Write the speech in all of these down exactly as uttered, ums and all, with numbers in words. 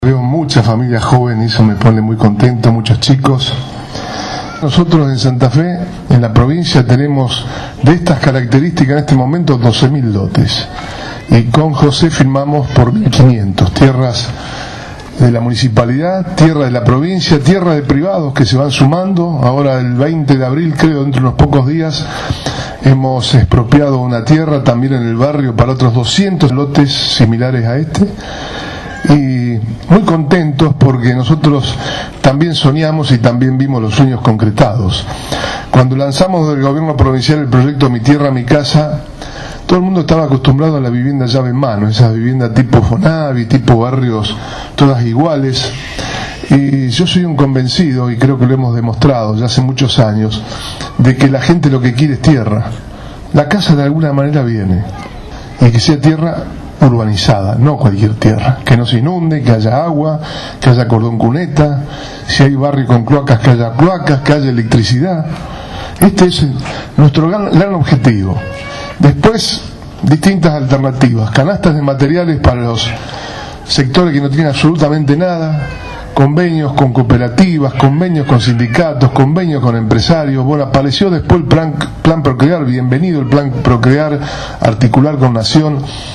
Veo muchas familias jóvenes y eso me pone muy contento, muchos chicos. Nosotros en Santa Fe, en la provincia, tenemos de estas características en este momento doce mil lotes. Y con José firmamos por mil quinientos, tierras de la municipalidad, tierra de la provincia, tierra de privados que se van sumando. Ahora el veinte de abril, creo, dentro de unos pocos días, hemos expropiado una tierra también en el barrio para otros doscientos lotes similares a este. Y muy contentos porque nosotros también soñamos y también vimos los sueños concretados. Cuando lanzamos del gobierno provincial el proyecto Mi Tierra, Mi Casa, todo el mundo estaba acostumbrado a la vivienda llave en mano, esas viviendas tipo Fonavi, tipo barrios, todas iguales. Y yo soy un convencido, y creo que lo hemos demostrado ya hace muchos años, de que la gente lo que quiere es tierra. La casa de alguna manera viene, y que sea tierra urbanizada, no cualquier tierra, que no se inunde, que haya agua, que haya cordón cuneta, si hay barrio con cloacas, que haya cloacas, que haya electricidad. Este es nuestro gran, gran objetivo. Después, distintas alternativas, canastas de materiales para los sectores que no tienen absolutamente nada, convenios con cooperativas, convenios con sindicatos, convenios con empresarios. Bueno, apareció después el plan, plan Procrear, bienvenido el plan Procrear, articular con Nación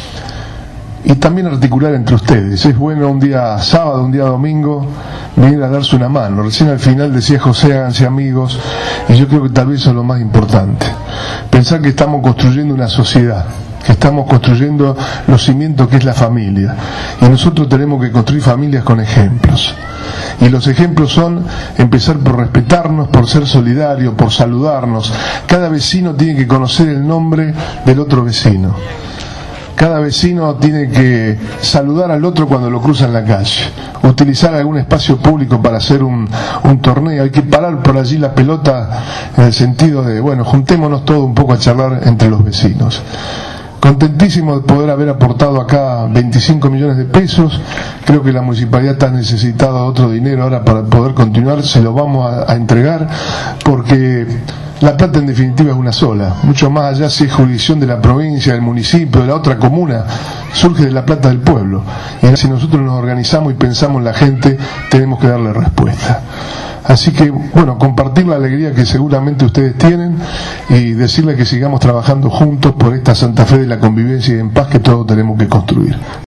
y también articular entre ustedes. Es bueno un día sábado, un día domingo, venir a darse una mano. Recién al final decía José, háganse amigos, y yo creo que tal vez eso es lo más importante. Pensar que estamos construyendo una sociedad, que estamos construyendo los cimientos que es la familia, y nosotros tenemos que construir familias con ejemplos. Y los ejemplos son empezar por respetarnos, por ser solidarios, por saludarnos. Cada vecino tiene que conocer el nombre del otro vecino. Cada vecino tiene que saludar al otro cuando lo cruza en la calle, utilizar algún espacio público para hacer un, un torneo. Hay que parar por allí la pelota en el sentido de, bueno, juntémonos todos un poco a charlar entre los vecinos. Contentísimo de poder haber aportado acá veinticinco millones de pesos. Creo que la municipalidad está necesitada de otro dinero ahora para poder continuar. Se lo vamos a, a entregar porque la plata en definitiva es una sola. Mucho más allá si es jurisdicción de la provincia, del municipio, de la otra comuna, surge de la plata del pueblo. Y si nosotros nos organizamos y pensamos en la gente, tenemos que darle respuesta. Así que, bueno, compartir la alegría que seguramente ustedes tienen y decirles que sigamos trabajando juntos por esta Santa Fe de la convivencia y en paz que todos tenemos que construir.